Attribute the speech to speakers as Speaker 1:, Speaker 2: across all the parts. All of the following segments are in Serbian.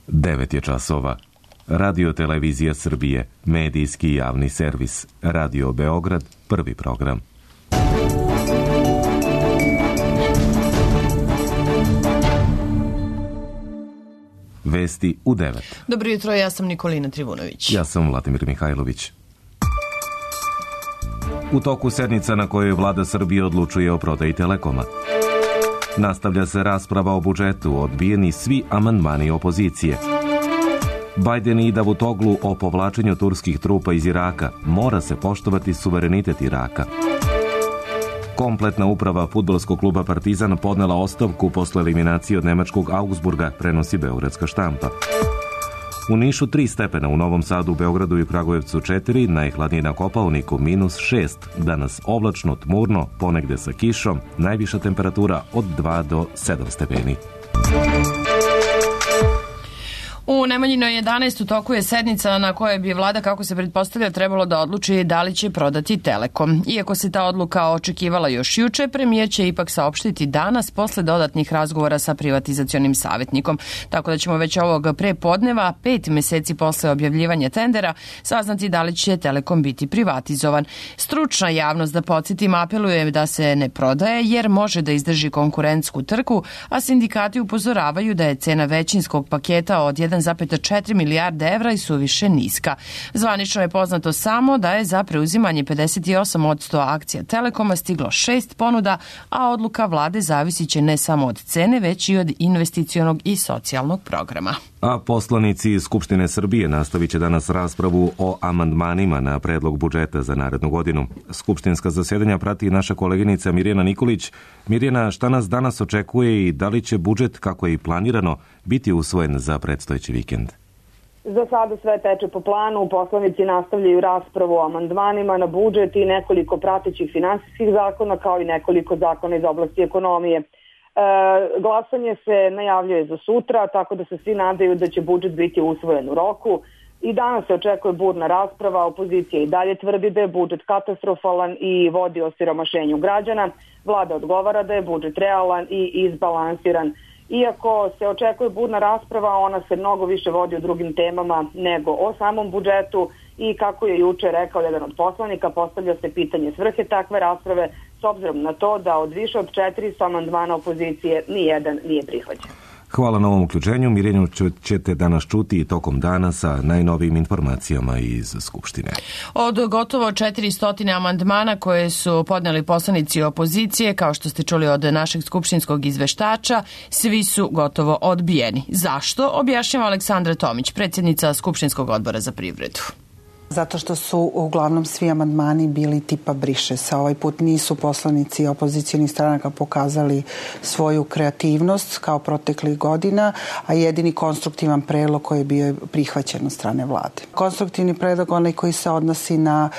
Speaker 1: 9 je časova. Radio Televizija Srbije, medijski javni servis. Radio Beograd, prvi program. Vesti u 9.
Speaker 2: Dobro jutro, ja sam Nikolina Trivunović.
Speaker 1: Ja sam Vladimir Mihajlović. U toku sednica na kojoj Vlada Srbije odlučuje o prodaji Telekoma. Nastavlja se rasprava o budžetu, odbijeni svi amandmani opozicije. Bajden i Davutoglu o povlačenju turskih trupa iz Iraka. Mora se poštovati suverenitet Iraka. Kompletna uprava fudbalskog kluba Partizan podnela ostavku posle eliminacije od nemačkog Augsburga, prenosi beogradska štampa. U Nišu 3 stepena, u Novom Sadu, Beogradu i Kragujevcu 4, najhladnije na Kopaoniku -6. Danas oblačno, tmurno, ponegde sa kišom, najviša temperatura od 2 do 7 stepeni.
Speaker 2: U Nemanjinoj 11 u toku je sednica na kojoj bi vlada, kako se pretpostavlja, trebalo da odluči da li će prodati Telekom. Iako se ta odluka očekivala još juče, premijer će ipak saopštiti danas posle dodatnih razgovora sa privatizacionim savjetnikom. Tako da ćemo već ovog prepodneva, 5 meseci posle objavljivanja tendera, saznati da li će Telekom biti privatizovan. Stručna javnost, da podsjetim, apeluje da se ne prodaje jer može da izdrži konkurentsku trku, a sindikati upozoravaju da je cena većinskog paketa od 1,4 milijarde evra i suviše niska. Zvanično je poznato samo da je za preuzimanje 58% akcija Telekoma stiglo 6 ponuda, a odluka vlade zavisit će ne samo od cene, već i od investicionog i socijalnog programa.
Speaker 1: A poslanici Skupštine Srbije nastavit će danas raspravu o amandmanima na predlog budžeta za narednu godinu. Skupštinska zasedanja prati naša koleginica Mirjana Nikolić. Mirjana, šta nas danas očekuje i da li će budžet, kako je i planirano, biti usvojen za predstojeći vikend?
Speaker 3: Za sada sve teče po planu. Poslanici nastavljaju raspravu o amandmanima na budžet i nekoliko pratećih finansijskih zakona, kao i nekoliko zakona iz oblasti ekonomije. Glasanje se najavljuje za sutra, tako da se svi nadaju da će budžet biti usvojen u roku. I danas se očekuje burna rasprava. Opozicija i dalje tvrdi da je budžet katastrofalan i vodi osiromašenju građana. Vlada odgovara da je budžet realan i izbalansiran. Iako se očekuje burna rasprava, ona se mnogo više vodi o drugim temama nego o samom budžetu i, kako je juče rekao jedan od poslanika, postavlja se pitanje svrhe takve rasprave s obzirom na to da od više od 400 amandmana opozicije nijedan nije prihvaćen.
Speaker 1: Hvala na ovom uključenju. Mirjanu ćete danas čuti i tokom dana sa najnovijim informacijama iz Skupštine.
Speaker 2: Od gotovo 400 amandmana koje su podneli poslanici opozicije, kao što ste čuli od našeg skupštinskog izveštača, svi su gotovo odbijeni. Zašto? Objašnjava Aleksandra Tomić, predsjednica Skupštinskog odbora za privredu.
Speaker 4: Zato što su uglavnom svi amandmani bili tipa briše se. Ovaj put nisu poslanici opozicionih stranaka pokazali svoju kreativnost kao proteklih godina, a jedini konstruktivan predlog koji je bio prihvaćen od strane vlade. Konstruktivni predlog onaj koji se odnosi na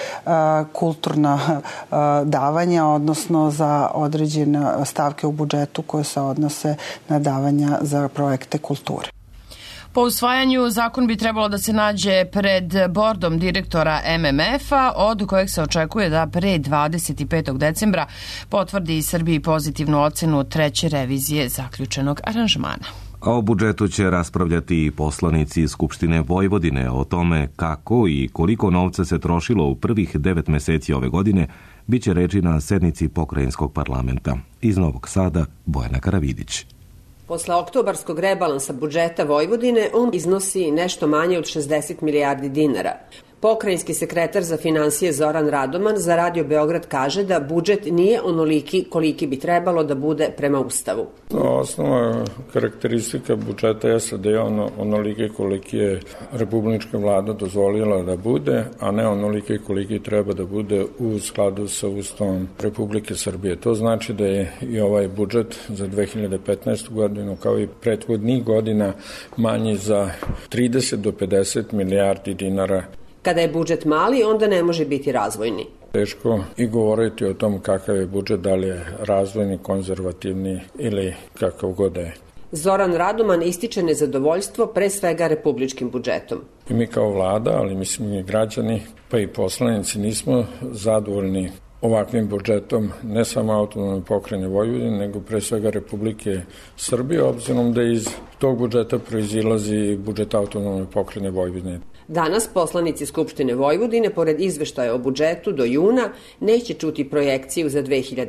Speaker 4: kulturna davanja, odnosno za određene stavke u budžetu koje se odnose na davanja za projekte kulture.
Speaker 2: Po usvajanju, zakon bi trebalo da se nađe pred bordom direktora MMF-a, od kojeg se očekuje da pre 25. decembra potvrdi Srbiji pozitivnu ocenu treće revizije zaključenog aranžmana.
Speaker 1: A o budžetu će raspravljati i poslanici Skupštine Vojvodine. O tome kako i koliko novca se trošilo u prvih 9 meseci ove godine biće reči na sednici pokrajinskog parlamenta. Iz Novog Sada, Bojana Karavidić.
Speaker 5: Posle oktobarskog rebalansa budžeta Vojvodine, on iznosi nešto manje od 60 milijardi dinara. Pokrajinski sekretar za finansije Zoran Radoman za Radio Beograd kaže da budžet nije onoliki koliki bi trebalo da bude prema Ustavu.
Speaker 6: Osnova karakteristika budžeta jeste da je onoliki koliki je republička vlada dozvolila da bude, a ne onoliki koliki treba da bude u skladu sa Ustavom Republike Srbije. To znači da je i ovaj budžet za 2015. godinu, kao i prethodnih godina, manji za 30 do 50 milijardi dinara.
Speaker 5: Kada je budžet mali, onda ne može biti razvojni.
Speaker 6: Teško i govoriti o tom kakav je budžet, da li je razvojni, konzervativni ili kakav god je.
Speaker 5: Zoran Radoman ističe nezadovoljstvo pre svega republičkim budžetom.
Speaker 6: I mi kao vlada, ali mislim i građani, pa i poslanici nismo zadovoljni ovakvim budžetom ne samo autonomne pokrajine Vojvodine, nego pre svega Republike Srbije, obzirom da iz tog budžeta proizilazi budžet autonomne pokrajine Vojvodine.
Speaker 5: Danas poslanici Skupštine Vojvodine, pored izveštaja o budžetu do juna, neće čuti projekciju za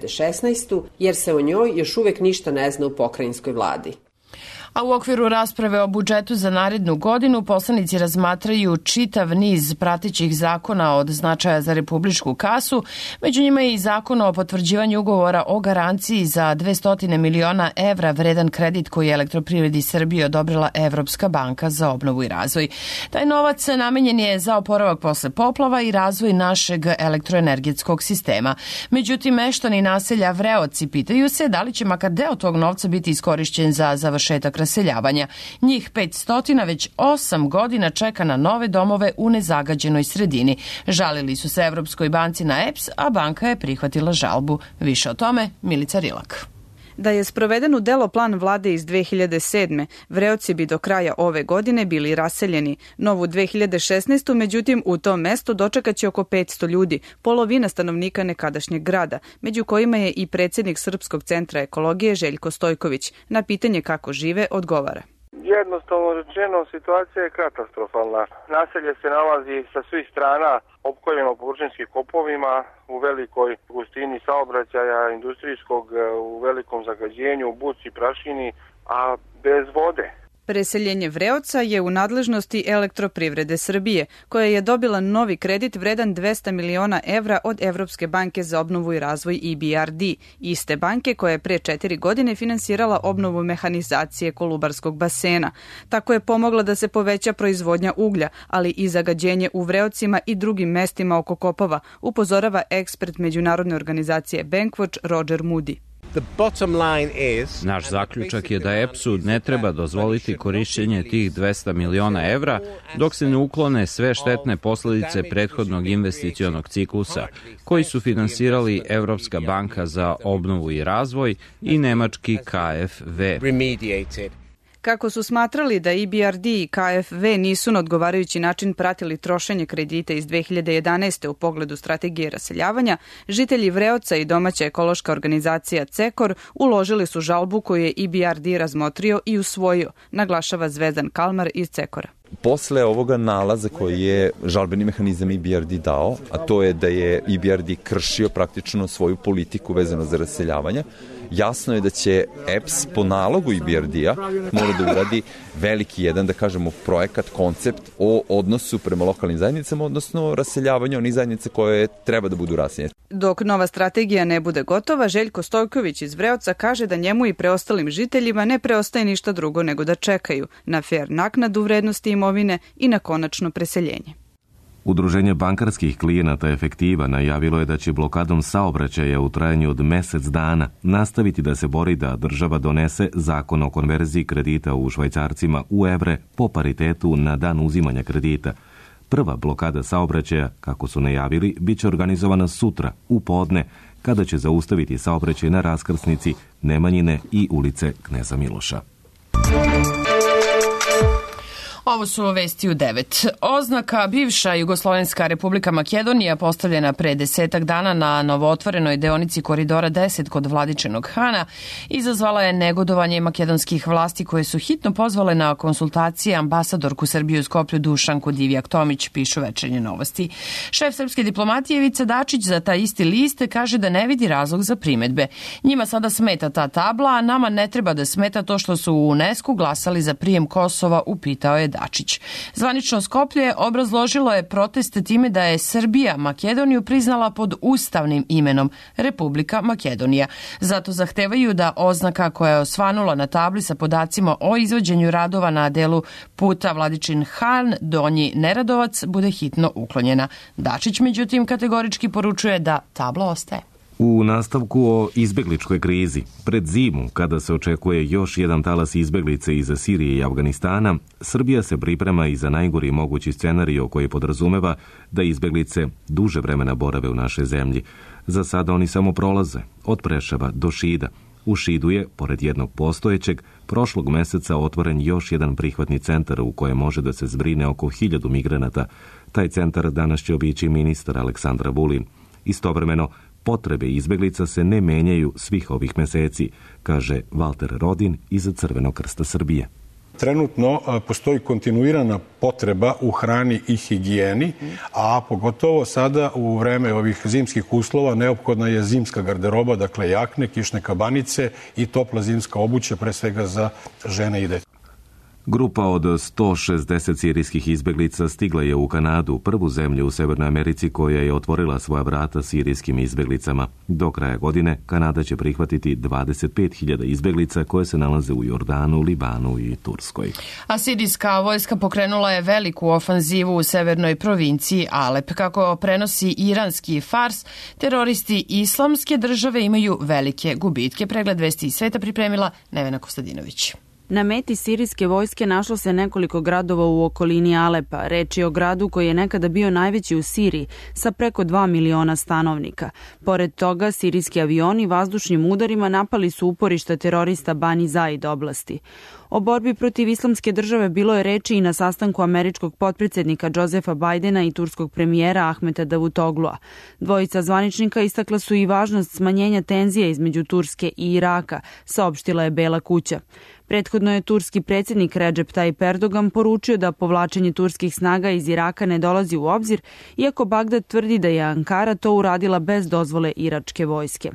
Speaker 5: 2016. jer se o njoj još uvek ništa ne zna u pokrajinskoj vladi.
Speaker 2: A u okviru rasprave o budžetu za narednu godinu poslanici razmatraju čitav niz pratećih zakona od značaja za republičku kasu. Među njima je i zakon o potvrđivanju ugovora o garanciji za 200 miliona evra vredan kredit koji je Elektroprivredi Srbije odobrila Evropska banka za obnovu i razvoj. Taj novac namenjen je za oporavak posle poplava i razvoj našeg elektroenergetskog sistema. Međutim, meštani naselja Vreoci pitaju se da li će makar deo tog novca biti iskorišćen za završetak raseljavanja. Njih 500 već 8 godina čeka na nove domove u nezagađenoj sredini. Žalili su se Evropskoj banci na EPS, a banka je prihvatila žalbu. Više o tome Milica Rilak.
Speaker 7: Da je sproveden u delo plan vlade iz 2007. Vreoci bi do kraja ove godine bili raseljeni. Novu 2016. međutim u tom mestu dočekaće oko 500 ljudi, polovina stanovnika nekadašnjeg grada, među kojima je i predsjednik Srpskog centra ekologije Željko Stojković. Na pitanje kako žive odgovara.
Speaker 8: Jednostavno rečeno, situacija je katastrofalna. Naselje se nalazi sa svih strana opkoljeno površinskim kopovima, u velikoj gustini saobraćaja industrijskog, u velikom zagađenju, buci, prašini, a bez vode.
Speaker 7: Preseljenje Vreoca je u nadležnosti Elektroprivrede Srbije, koja je dobila novi kredit vredan 200 miliona evra od Evropske banke za obnovu i razvoj EBRD, iste banke koja je pre 4 godine finansirala obnovu mehanizacije Kolubarskog basena. Tako je pomogla da se poveća proizvodnja uglja, ali i zagađenje u Vreocima i drugim mestima oko kopova, upozorava ekspert međunarodne organizacije Bankwatch Roger Moody.
Speaker 9: Naš zaključak je da EPS-u ne treba dozvoliti korišćenje tih 200 miliona evra dok se ne uklone sve štetne posledice prethodnog investicionog ciklusa koji su finansirali Evropska banka za obnovu i razvoj i nemački KfW.
Speaker 7: Kako su smatrali da EBRD i KfW nisu na odgovarajući način pratili trošenje kredita iz 2011. u pogledu strategije raseljavanja, žitelji Vreoca i domaća ekološka organizacija CEKOR uložili su žalbu koju je EBRD razmotrio i usvojio, naglašava Zvezdan Kalmar iz CEKOR-a.
Speaker 10: Posle ovoga nalaza koji je žalbeni mehanizam EBRD dao, a to je da je EBRD kršio praktično svoju politiku vezano za raseljavanje, jasno je da će EPS po nalogu EBRD-a mora da uradi veliki jedan, da kažemo, projekat, koncept o odnosu prema lokalnim zajednicama, odnosno raseljavanju onih zajednica koje treba da budu raseljene.
Speaker 7: Dok nova strategija ne bude gotova, Željko Stojković iz Vreoca kaže da njemu i preostalim žiteljima ne preostaje ništa drugo nego da čekaju na fer naknadu vrednosti imovine i na konačno preseljenje.
Speaker 1: Udruženje bankarskih klijenata Efektiva najavilo je da će blokadom saobraćaja u trajanju od mesec dana nastaviti da se bori da država donese zakon o konverziji kredita u švajcarcima u evre po paritetu na dan uzimanja kredita. Prva blokada saobraćaja, kako su najavili, bit će organizovana sutra, u podne, kada će zaustaviti saobraćaj na raskrsnici Nemanjine i ulice Kneza Miloša.
Speaker 2: Ovo su vesti u 9. Oznaka bivša Jugoslovenska Republika Makedonija postavljena pre 10 dana na novootvorenoj deonici koridora 10 kod Vladičinog Hana izazvala je negodovanje makedonskih vlasti koje su hitno pozvale na konsultacije ambasadorku Srbije u Skoplju Dušanku Divjak-Tomić, pišu Večernje novosti. Šef srpske diplomatije Ivica Dačić za taj isti list kaže da ne vidi razlog za primedbe. Njima sada smeta ta tabla, a nama ne treba da smeta to što su u UNESCO glasali za prijem Kosova, upitao je Dačić. Zvanično Skoplje obrazložilo je proteste time da je Srbija Makedoniju priznala pod ustavnim imenom Republika Makedonija. Zato zahtevaju da oznaka koja je osvanula na tabli sa podacima o izvođenju radova na delu puta Vladičin Han, Donji Neradovac bude hitno uklonjena. Dačić međutim kategorički poručuje da tabla ostaje.
Speaker 1: U nastavku o izbegličkoj krizi, pred zimu, kada se očekuje još jedan talas izbeglice iza Sirije i Afganistana, Srbija se priprema i za najgori mogući scenario koji podrazumeva da izbeglice duže vremena borave u našoj zemlji. Za sada oni samo prolaze, od Preševa do Šida. U Šidu je, pored jednog postojećeg, prošlog meseca otvoren još jedan prihvatni centar u kojem može da se zbrine oko 1000 migranata. Taj centar danas će obići ministar Aleksandar Vulin. Istovremeno, Potrebe izbeglica se ne menjaju svih ovih meseci, kaže Valter Rodin iz Crvenog krsta Srbije.
Speaker 11: Trenutno postoji kontinuirana potreba u hrani i higijeni, a pogotovo sada u vreme ovih zimskih uslova neophodna je zimska garderoba, dakle jakne, kišne kabanice i topla zimska obuća, pre svega za žene i dete.
Speaker 1: Grupa od 160 sirijskih izbeglica stigla je u Kanadu, prvu zemlju u Severnoj Americi koja je otvorila svoja vrata sirijskim izbeglicama. Do kraja godine Kanada će prihvatiti 25.000 izbeglica koje se nalaze u Jordanu, Libanu i Turskoj.
Speaker 2: A sirijska vojska pokrenula je veliku ofanzivu u severnoj provinciji Alep. Kako prenosi iranski Fars, teroristi Islamske države imaju velike gubitke. Pregled vesti iz sveta pripremila Nevena Kostadinović.
Speaker 12: Na meti sirijske vojske našlo se nekoliko gradova u okolini Alepa. Reč je o gradu koji je nekada bio najveći u Siriji sa preko 2 miliona stanovnika. Pored toga, sirijski avioni vazdušnim udarima napali su uporišta terorista Bani Zaid oblasti. O borbi protiv Islamske države bilo je reči i na sastanku američkog potpredsjednika Josefa Bajdena i turskog premijera Ahmeta Davutoglua. Dvojica zvaničnika istakla su i važnost smanjenja tenzija između Turske i Iraka, saopštila je Bela kuća. Prethodno je turski predsjednik Recep Tayyip Erdogan poručio da povlačenje turskih snaga iz Iraka ne dolazi u obzir, iako Bagdad tvrdi da je Ankara to uradila bez dozvole iračke vojske.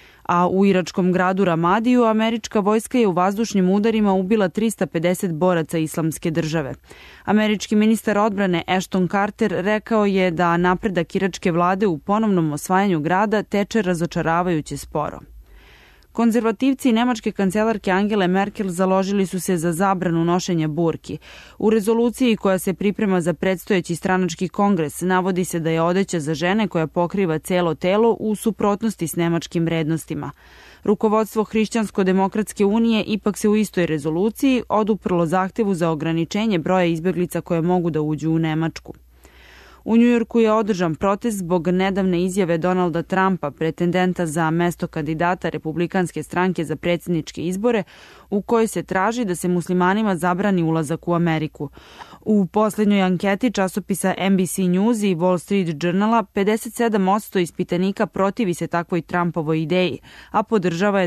Speaker 12: A u iračkom gradu Ramadiju američka vojska je u vazdušnim udarima ubila 350 boraca Islamske države. Američki ministar odbrane Ashton Carter rekao je da napredak iračke vlade u ponovnom osvajanju grada teče razočaravajuće sporo. Konzervativci i nemačke kancelarke Angele Merkel založili su se za zabranu nošenja burki. U rezoluciji koja se priprema za predstojeći stranački kongres navodi se da je odeća za žene koja pokriva celo telo u suprotnosti s nemačkim vrednostima. Rukovodstvo Hrišćansko-demokratske unije ipak se u istoj rezoluciji oduprlo zahtevu za ograničenje broja izbeglica koje mogu da uđu u Nemačku. U Njujorku je održan protest zbog nedavne izjave Donalda Trumpa, pretendenta za mesto kandidata Republikanske stranke za predsjedničke izbore, u kojoj se traži da se muslimanima zabrani ulazak u Ameriku. U posljednjoj anketi časopisa NBC News i Wall Street Journala 57% ispitanika protivi se takvoj Trumpovoj ideji, a podržava je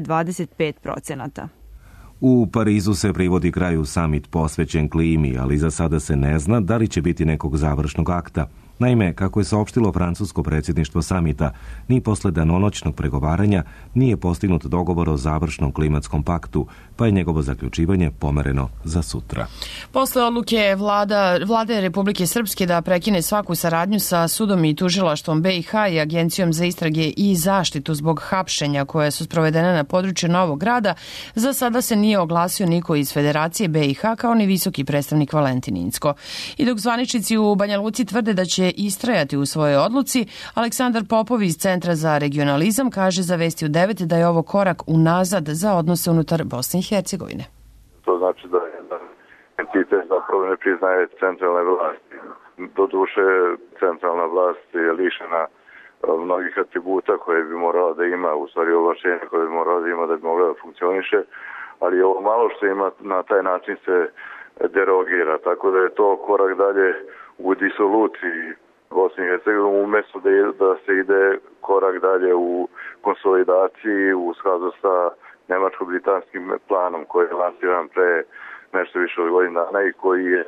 Speaker 12: 25%.
Speaker 1: U Parizu se privodi kraju samit posvećen klimi, ali za sada se ne zna da li će biti nekog završnog akta. Naime, kako je saopštilo francusko predsjedništvo samita, ni posle danonoćnog pregovaranja nije postignut dogovor o završnom klimatskom paktu, pa je njegovo zaključivanje pomereno za sutra.
Speaker 2: Posle odluke Vlade Republike Srpske da prekine svaku saradnju sa sudom i tužilaštvom BiH i Agencijom za istrage i zaštitu zbog hapšenja koje su sprovedene na području Novog Grada, za sada se nije oglasio niko iz Federacije BiH kao ni visoki predstavnik Valentin Incko. I dok zvaničnici u Banja Luci tvrde da će istrajati u svojoj odluci, Aleksandar Popov iz Centra za regionalizam kaže za Vesti u 9 da je ovo korak unazad za odnose unutar Bosne i Hercegovine.
Speaker 13: To znači da jedan entitet zapravo ne priznaje centralne vlasti. Doduše, centralna vlast je lišena mnogih atributa koje bi morala da ima, u stvari ovlašćenja koje bi morala da ima da bi mogla da funkcioniše, ali ovo malo što ima na taj način se derogira, tako da je to korak dalje u disoluciji Bosne i Hercegovine, umjesto da se ide korak dalje u konsolidaciji u skladu sa nemačko-britanskim planom koji je lansiran pre nešto više od godina dana i koji je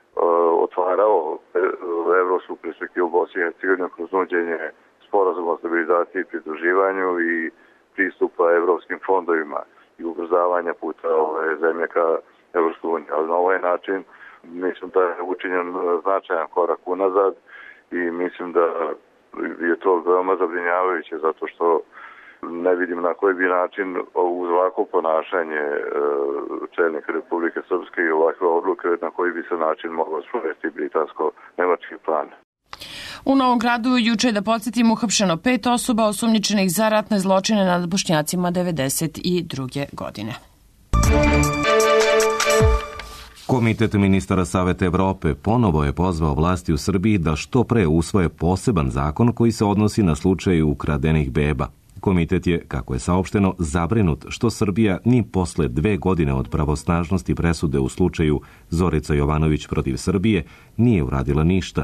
Speaker 13: otvarao evropsku perspektivu Bosne i Hercegovine kroz nuđenje sporazuma o stabilizaciji i pridruživanju i pristupa evropskim fondovima i ubrzavanja puta ove zemlje ka Evropskoj uniji. Ali na ovaj način mislim da je učinjen značajan korak unazad i mislim da je to veoma zabrinjavajuće zato što ne vidim na koji bi način uz ovako ponašanje čelnika Republike Srpske i ovakve odluke na koji bi se način moglo sprovesti britansko-nemački plan.
Speaker 2: U Novom Gradu juče, da podsjetimo, uhapšeno 5 osoba osumnjičenih za ratne zločine nad Bošnjacima 1992. godine.
Speaker 1: Komitet ministara Saveta Evrope ponovo je pozvao vlasti u Srbiji da što pre usvoje poseban zakon koji se odnosi na slučaj ukradenih beba. Komitet je, kako je saopšteno, zabrinut što Srbija ni posle 2 godine od pravosnažnosti presude u slučaju Zorica Jovanović protiv Srbije nije uradila ništa.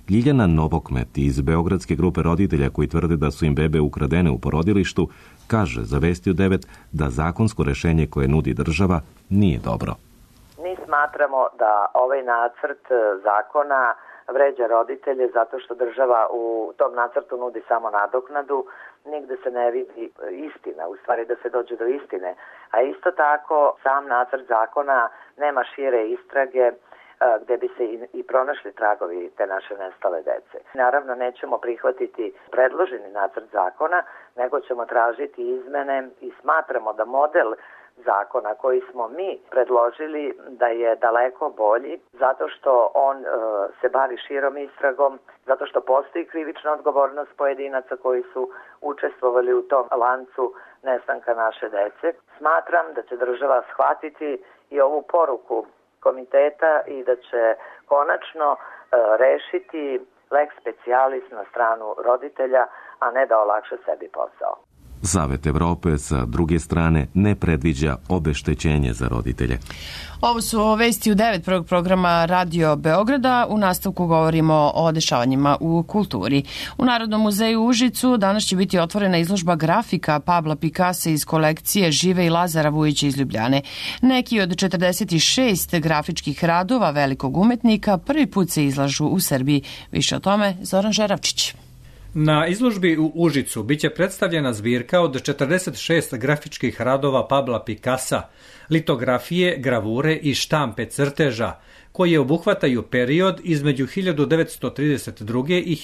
Speaker 1: Ljiljana Novokmet iz Beogradske grupe roditelja koji tvrde da su im bebe ukradene u porodilištu kaže za Vesti u 9 da zakonsko rešenje koje nudi država nije dobro.
Speaker 14: Mi smatramo da ovaj nacrt zakona vređa roditelje zato što država u tom nacrtu nudi samo nadoknadu, nigde se ne vidi istina, u stvari da se dođe do istine. A isto tako sam nacrt zakona nema šire istrage gde bi se i pronašli tragovi te naše nestale dece. Naravno nećemo prihvatiti predloženi nacrt zakona, nego ćemo tražiti izmene i smatramo da model zakona koji smo mi predložili da je daleko bolji zato što on se bavi širom istragom, zato što postoji krivična odgovornost pojedinaca koji su učestvovali u tom lancu nestanka naše dece. Smatram da će država shvatiti i ovu poruku komiteta i da će konačno rešiti lex specialis na stranu roditelja, a ne da olakša sebi posao.
Speaker 1: Savet Evrope sa druge strane ne predviđa obeštećenje za roditelje.
Speaker 2: Ovo su Vesti u 9 prvog programa Radio Beograda. U nastavku govorimo o dešavanjima u kulturi. U Narodnom muzeju u Užicu danas će biti otvorena izložba grafika Pabla Pikasa iz kolekcije Žive i Lazara Vujića iz Ljubljane. Neki od 46 grafičkih radova velikog umetnika prvi put se izlažu u Srbiji. Više o tome Zoran Žeravčić.
Speaker 15: Na izložbi u Užicu biće predstavljena zbirka od 46 grafičkih radova Pabla Pikasa, litografije, gravure i štampe crteža, koje obuhvataju period između 1932. i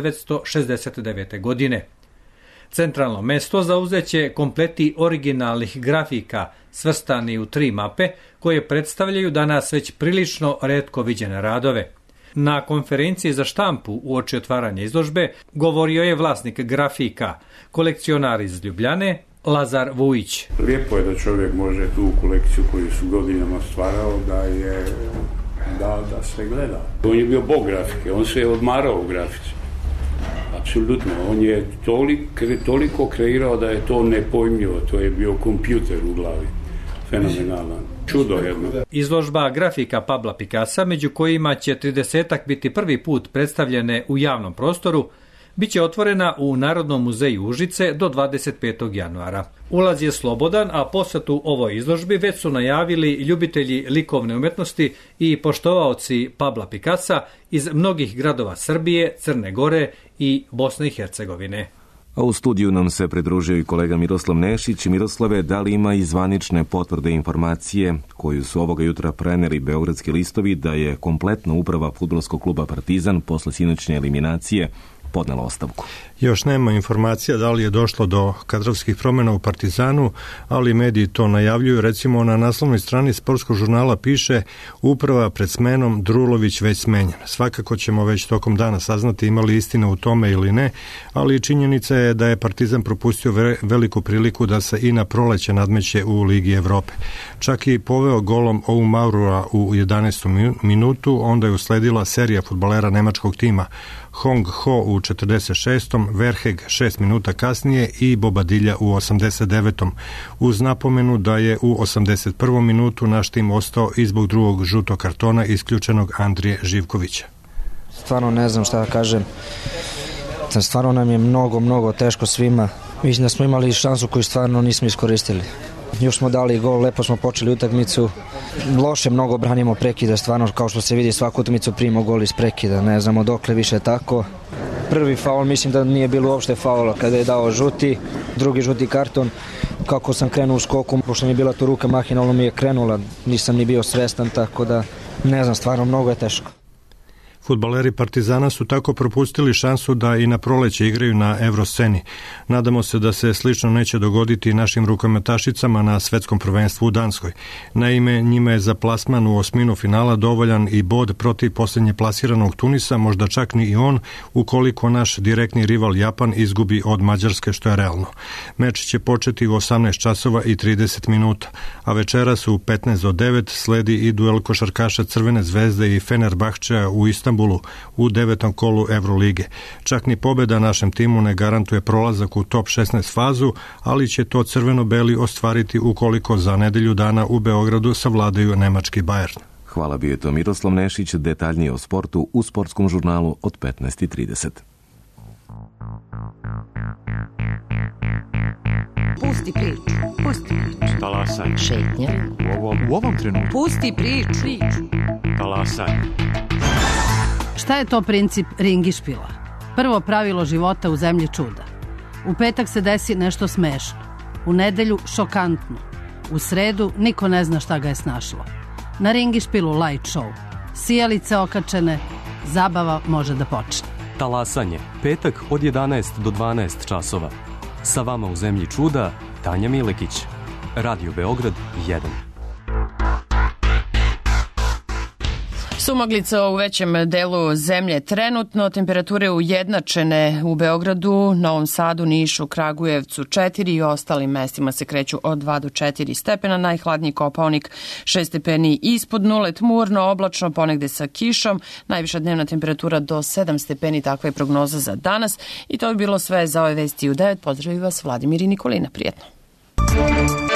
Speaker 15: 1969. godine. Centralno mesto zauzeće kompleti originalnih grafika, svrstani u 3 mape, koje predstavljaju danas već prilično retko viđene radove. Na konferenciji za štampu uoči otvaranja izložbe govorio je vlasnik grafika, kolekcionar iz Ljubljane, Lazar Vujić.
Speaker 16: Lijepo je da čovjek može tu kolekciju koju su godinama stvarao da se gleda. On je bio bog grafike, on se je odmarao u grafici. Apsolutno, on je toliko kreirao da je to nepojmljivo, to je bio kompjuter u glavi. Fenomenalan. Čudo jedno.
Speaker 15: Izložba grafika Pabla Pikasa, među kojima će 30-ak biti prvi put predstavljene u javnom prostoru, biće otvorena u Narodnom muzeju Užice do 25. januara. Ulaz je slobodan, a posvetu ovoj izložbi već su najavili ljubitelji likovne umetnosti i poštovaoci Pabla Pikasa iz mnogih gradova Srbije, Crne Gore i Bosne i Hercegovine.
Speaker 1: A u studiju nam se pridružio i kolega Miroslav Nešić. Miroslave, da li ima i zvanične potvrde informacije koju su ovoga jutra preneli beogradski listovi da je kompletna uprava fudbalskog kluba Partizan posle sinoćne eliminacije podnela ostavku?
Speaker 11: Još nema informacija da li je došlo do kadrovskih promjena u Partizanu, ali mediji to najavljuju. Recimo na naslovnoj strani sportskog žurnala piše uprava pred smenom, Drulović već smenjen. Svakako ćemo već tokom dana saznati ima li istina u tome ili ne, ali činjenica je da je Partizan propustio veliku priliku da se i na proleće nadmeće u Ligi Evrope. Čak i poveo golom Ou Maurua u 11. minutu, onda je usledila serija fudbalera nemačkog tima Hong Ho u 46. Verheg 6 minuta kasnije i Bobadilja u 89. uz napomenu da je u 81. minutu naš tim ostao i zbog drugog žutog kartona isključenog Andrije Živkovića.
Speaker 17: Stvarno ne znam šta da kažem. Stvarno nam je mnogo teško svima. Mislim da smo imali šansu koju stvarno nismo iskoristili. Još smo dali gol, lepo smo počeli utakmicu. Loše mnogo branimo prekida, stvarno kao što se vidi svaku utakmicu primimo gol iz prekida. Ne znamo dokle više tako. Prvi faul mislim da nije bilo uopšte faula kada je dao žuti, drugi žuti karton. Kako sam krenuo u skoku, pošto mi je bila tu ruka mahinalno mi je krenula, nisam ni bio svestan, tako da ne znam, stvarno mnogo je teško.
Speaker 11: Fudbaleri Partizana su tako propustili šansu da i na proleće igraju na Evrosceni. Nadamo se da se slično neće dogoditi našim rukometašicama na svetskom prvenstvu u Danskoj. Naime, njima je za plasman u osminu finala dovoljan i bod protiv posljednje plasiranog Tunisa, možda čak ni i on, ukoliko naš direktni rival Japan izgubi od Mađarske, što je realno. Meč će početi u 18 časova i 30 minuta, a večeras u 15 do 9 sledi i duel košarkaša Crvene zvezde i Fenerbahčea u Istanbulu u 9. kolu Evrolige. Čak ni pobjeda našem timu ne garantuje prolazak u top 16 fazu, ali će to crveno-beli ostvariti ukoliko za nedelju dana u Beogradu savladaju nemački Bayern.
Speaker 1: Hvala, bio je to Miroslav Nešić, detaljnije o sportu u sportskom žurnalu od 15:30.
Speaker 18: Pusti priču. Pusti priču.
Speaker 19: Talasaj.
Speaker 18: Šetnja.
Speaker 19: U ovom trenutku.
Speaker 18: Pusti priču.
Speaker 19: Talasaj.
Speaker 18: Šta je to princip ringišpila? Prvo pravilo života u zemlji čuda. U petak se desi nešto smešno. U nedelju šokantno. U sredu niko ne zna šta ga je snašlo. Na ringišpilu light show. Sijalice okačene, zabava može da počne.
Speaker 19: Talasanje. Petak od 11 do 12 časova. Sa vama u zemlji čuda, Tanja Milekić. Radio Beograd 1.
Speaker 2: Sumaglica u većem delu zemlje trenutno, temperature ujednačene u Beogradu, Novom Sadu, Nišu, Kragujevcu 4 i ostalim mestima se kreću od 2 do 4 stepena. Najhladniji Kopaonik 6 stepeni ispod nule, tmurno, oblačno, ponegde sa kišom. Najviša dnevna temperatura do 7 stepeni, takva je prognoza za danas. I to je bilo sve za ove vesti u 9. Pozdravim vas, Vladimir i Nikolina. Prijetno.